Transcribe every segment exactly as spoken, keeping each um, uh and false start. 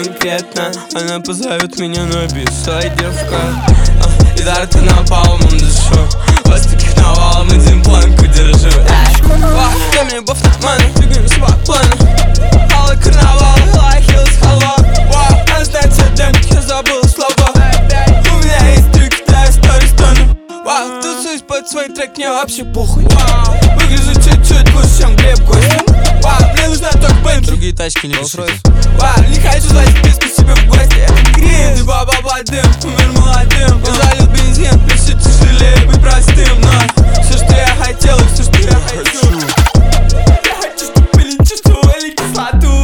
конкретно. Она позовет меня на бис, ай, девка. а, И дарты напалмом дышу. Вас таких навалом один планку держу. Дай мне любовь на маны, двигаем свои планы. Алый карнавал, лайхилс, халва. Она знает все демки, я забыл слова. У меня есть трюки для истории стону. Вау, тусуюсь под свой трек, мне вообще похуй. Выгляжу чуть-чуть лучше, чем Глеб Костин. Вау, мне нужна только бэнд. Другие тачки не решить. Вау, не хочу звать списку себе в гости. Грин, ты баба дым, умер молодым. Я залил бензин, мне все тяжелее быть простым. Но все, что я хотел, и все, что я хочу. Я хочу, чтобы были чувствовали кислоту.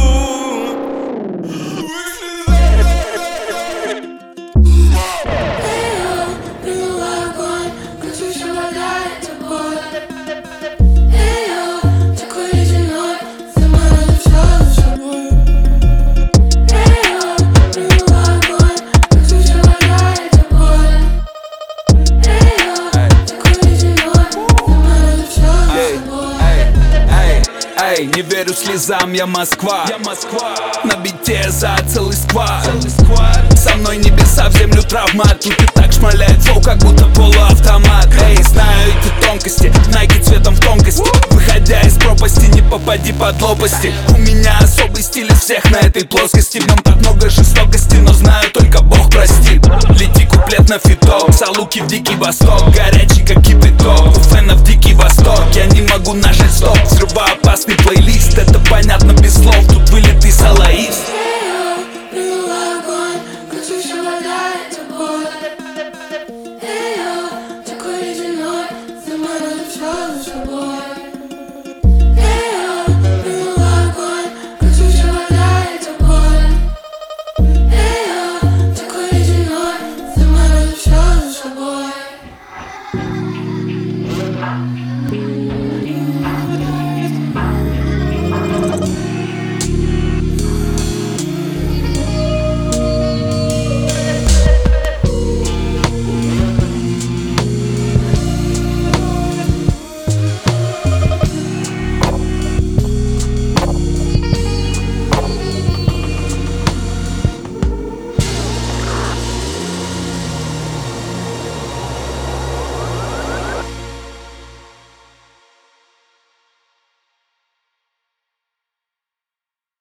Эй, не верю слезам, я Москва, я Москва. На бите за целый сквад. Со мной небеса в землю травмат. Тут и так шмаляет флоу, как будто полуавтомат. Эй, знаю эти тонкости, найки цветом в тонкости. Выходя из пропасти, не попади под лопасти. У меня особый стиль из всех на этой плоскости. В нем так много жестокости, но знаю, только Бог простит. Лети куплет на фиток, салуки в дикий восток. Горячий, как кипяток, у фенов дикий восток. Я не могу нажать стоп, взрываю опасный плейлист. Это понятно без слов.